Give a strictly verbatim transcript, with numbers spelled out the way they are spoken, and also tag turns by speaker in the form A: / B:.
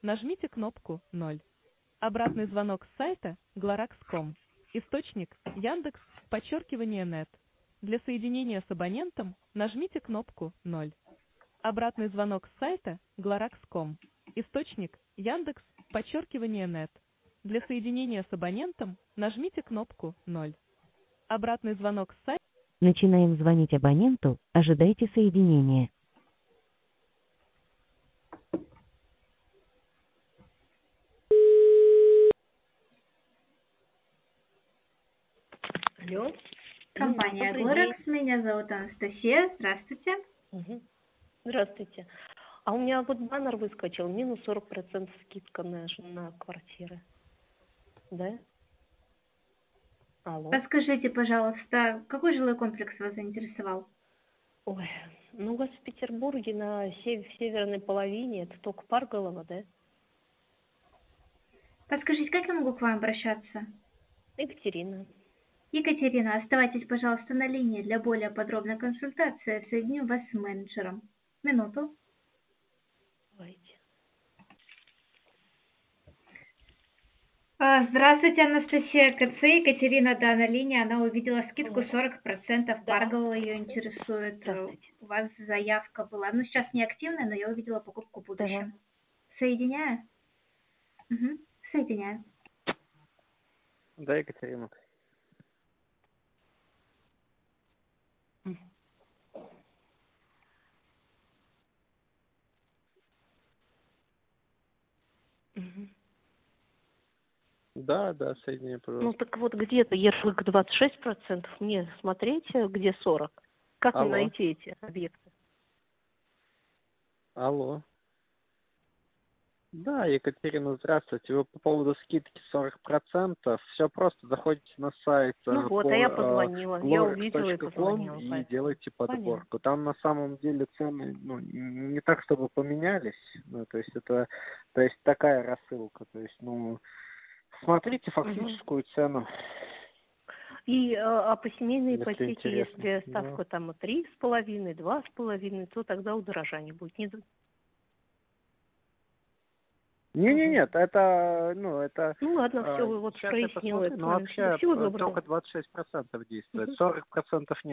A: нажмите кнопку ноль. Обратный звонок с сайта глоракс точка ком. Источник Яндекс, подчеркивание нет. Для соединения с абонентом нажмите кнопку ноль. Обратный звонок с сайта глоракс точка ком. Источник Яндекс, подчеркивание нет. Для соединения с абонентом нажмите кнопку ноль. Обратный звонок с сайта. Начинаем звонить абоненту. Ожидайте соединения.
B: Алло.
C: Компания
B: Добрый
C: Глоракс,
B: день.
C: меня зовут Анастасия, здравствуйте.
B: Угу. Здравствуйте. А у меня вот баннер выскочил, минус сорок процентов скидка на, ж- на квартиры. Да? Алло.
C: Подскажите, пожалуйста, какой жилой комплекс вас заинтересовал?
B: Ой, ну у вас в Петербурге на сев- в северной половине, это только Парголово, да?
C: Подскажите, как я могу к вам обращаться?
B: Екатерина.
C: Екатерина, оставайтесь, пожалуйста, на линии для более подробной консультации. Соединю вас с менеджером. Минуту.
B: Давайте.
C: А, Здравствуйте, Анастасия КЦ. Екатерина, да, на линии. Она увидела скидку
B: Алло.
C: сорок процентов.
B: Да.
C: Парголово ее интересует. Э,
B: Здравствуйте.
C: У вас заявка была. Ну, сейчас не активная, но я увидела покупку в
B: Да.
C: будущем. Соединяю? Угу. Соединяю.
D: Да, Екатерина.
B: М. Мгм.
D: Да, да, соедини,
B: Ну
D: пожалуйста.
B: так вот где-то Ершвик двадцать шесть процентов, мне смотреть, э, где сорок. Как мне
D: Алло,
B: найти эти объекты?
D: алло. Да, Екатерина, здравствуйте. Вы по поводу скидки сорок процентов. Все просто. Заходите на сайт
B: Ну
D: э,
B: вот, а я позвонила, я
D: глоракс
B: увидела и
D: точка ком
B: позвонила,
D: и
B: поэтому.
D: делайте
B: Понятно.
D: подборку. Там на самом деле цены ну, не так, чтобы поменялись. Ну, то есть это то есть такая рассылка. То есть, ну, смотрите
B: Мгм.
D: фактическую цену,
B: И э, а по семейной
D: если
B: ипотеке,
D: интересно.
B: если
D: Да.
B: ставка там три с половиной, два с половиной, то тогда удорожание будет. Не... д-
D: Не-не,
B: Мгм.
D: нет, это, ну, это,
B: Ну ладно, все,
D: э,
B: вот
D: сейчас я
B: прояснила, я
D: посмотрю, но
B: поняла. Всего,
D: вообще
B: всего
D: э,
B: доброго.
D: только двадцать шесть процентов действует,
B: Мгм.
D: сорок процентов